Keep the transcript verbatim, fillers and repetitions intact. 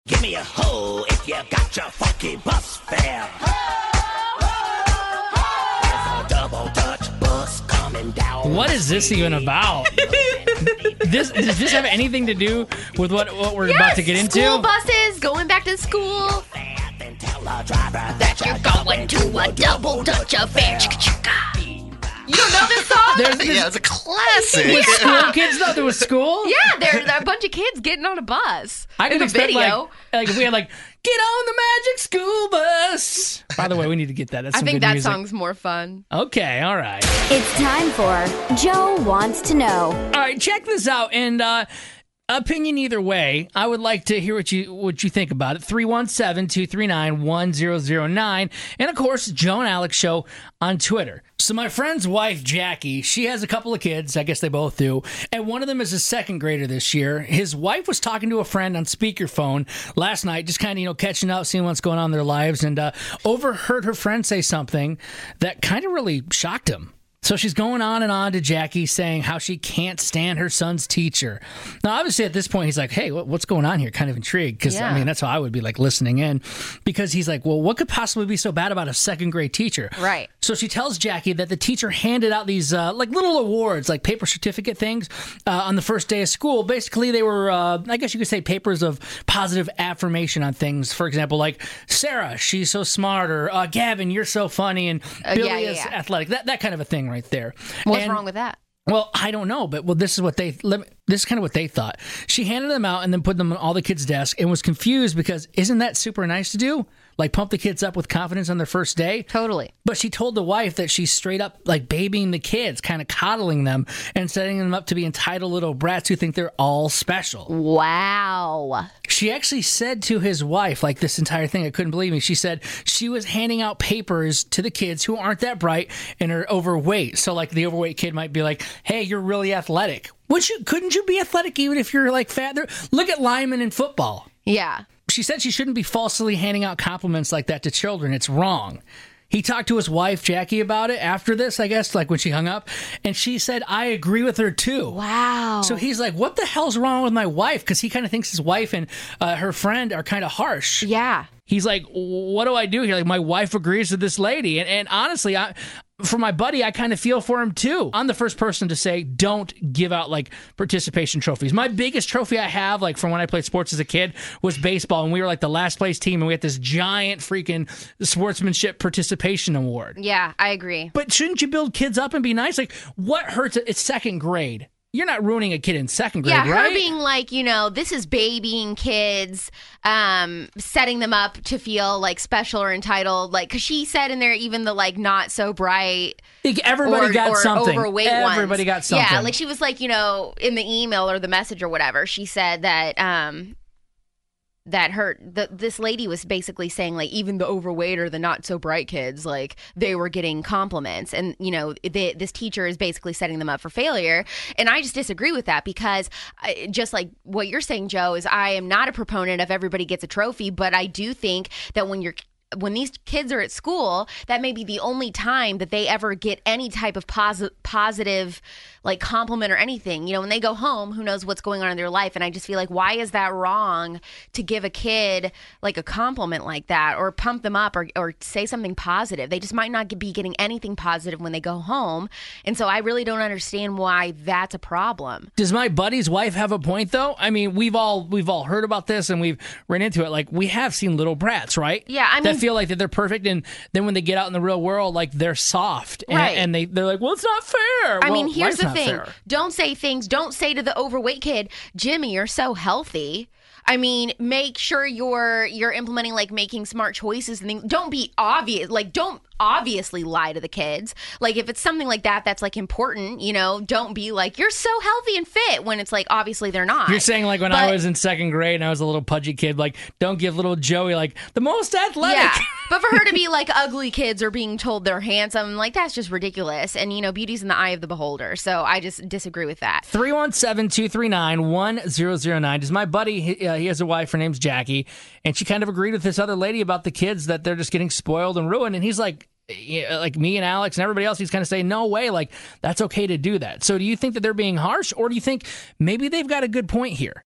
Give me a hoe if you got your funky bus fare. There's a double Dutch bus coming down. What is this even about? this does this have anything to do with what, what we're yes, about to get into? School buses, going back to school. That you're going to a double Dutch affair. You don't know this song? There's this, Yeah, it's a classic. with school kids though, there was school? Yeah, there's a bunch of kids getting on a bus. I in can the expect video. like, like if we had like, get on the magic school bus. By the way, we need to get that. That's I some think good that music. song's more fun. Okay, all right. It's time for Joe Wants to Know. All right, check this out. And uh, opinion either way, I would like to hear what you what you think about it. three one seven, two three nine, one zero zero nine. And, of course, Joe and Alex Show on Twitter. So my friend's wife, Jackie, she has a couple of kids. I guess they both do. And one of them is a second grader this year. His wife was talking to a friend on speakerphone last night, just kind of, you know, catching up, seeing what's going on in their lives, and uh, overheard her friend say something that kind of really shocked him. So she's going on and on to Jackie saying how she can't stand her son's teacher. Now, obviously, at this point, he's like, hey, what's going on here? Kind of intrigued because, Yeah. I mean, that's how I would be like listening in because he's like, well, what could possibly be so bad about a second grade teacher? Right. So she tells Jackie that the teacher handed out these uh, like little awards, like paper certificate things uh, on the first day of school. Basically, they were, uh, I guess you could say, papers of positive affirmation on things. For example, like, Sarah, she's so smart, or uh, Gavin, you're so funny, and Uh, Billy yeah, yeah, is yeah. athletic. That, that kind of a thing right there. What's And- wrong with that? Well, I don't know, but well, this is what they this is kind of what they thought. She handed them out and then put them on all the kids' desks and was confused because isn't that super nice to do? Like pump the kids up with confidence on their first day? Totally. But she told the wife that she's straight up like babying the kids, kind of coddling them and setting them up to be entitled little brats who think they're all special. Wow. She actually said to his wife, like this entire thing, I couldn't believe me. She said she was handing out papers to the kids who aren't that bright and are overweight. So like the overweight kid might be like, hey, you're really athletic. Would you, couldn't you be athletic even if you're like fat? There, look at linemen in football. Yeah. She said she shouldn't be falsely handing out compliments like that to children. It's wrong. He talked to his wife, Jackie, about it after this, I guess, like when she hung up. And she said, I agree with her, too. Wow. So he's like, what the hell's wrong with my wife? Because he kind of thinks his wife and uh, her friend are kind of harsh. Yeah. He's like, what do I do here? Like, my wife agrees with this lady. And, and honestly, I, for my buddy, I kind of feel for him, too. I'm the first person to say, don't give out, like, participation trophies. My biggest trophy I have, like, from when I played sports as a kid was baseball. And we were, like, the last place team. And we had this giant freaking sportsmanship participation award. Yeah, I agree. But shouldn't you build kids up and be nice? Like, what hurts? It's second grade. You're not ruining a kid in second grade, Yeah, her right? being like, you know, this is babying kids, um, setting them up to feel like special or entitled. Like, because she said in there, even the like not so bright, Like, everybody or, got or something. overweight Everybody ones. got something. Yeah, like she was like, you know, in the email or the message or whatever, she said that um, that her the, this lady was basically saying like even the overweight or the not so bright kids, like they were getting compliments, and you know they, this teacher is basically setting them up for failure. And I just disagree with that because I, just like what you're saying, Joe, is I am not a proponent of everybody gets a trophy, but I do think that when you're when these kids are at school, that may be the only time that they ever get any type of posi- positive like compliment or anything. You know, when they go home, who knows what's going on in their life. And I just feel like, why is that wrong to give a kid like a compliment like that or pump them up or, or say something positive? They just might not be getting anything positive when they go home. And so I really don't understand why that's a problem. Does my buddy's wife have a point, though? I mean, we've all we've all heard about this and we've run into it. Like, we have seen little brats, right? Yeah, I mean- that feel like that they're perfect, and then when they get out in the real world, like they're soft, and, Right. and they they're like, well, it's not fair. I Well, mean, here's life's the not thing. fair. Don't say things. Don't say to the overweight kid, Jimmy, you're so healthy. I mean, make sure you're you're implementing like making smart choices and things. Don't be obvious. Like, don't obviously lie to the kids. Like, if it's something like that that's like important, you know, don't be like, you're so healthy and fit when it's like obviously they're not. You're saying like when I But- was in second grade and I was a little pudgy kid, like, don't give little Joey like the most athletic. Yeah, but for her to be like ugly kids are being told they're handsome, like that's just ridiculous. And you know, beauty's in the eye of the beholder. So I just disagree with that. three one seven, two three nine, one zero zero nine. Does my buddy, he, uh, he has a wife, her name's Jackie, and she kind of agreed with this other lady about the kids that they're just getting spoiled and ruined. And he's like, yeah, like me and Alex and everybody else, he's kind of saying, no way, like that's okay to do that. So do you think that they're being harsh, or do you think maybe they've got a good point here?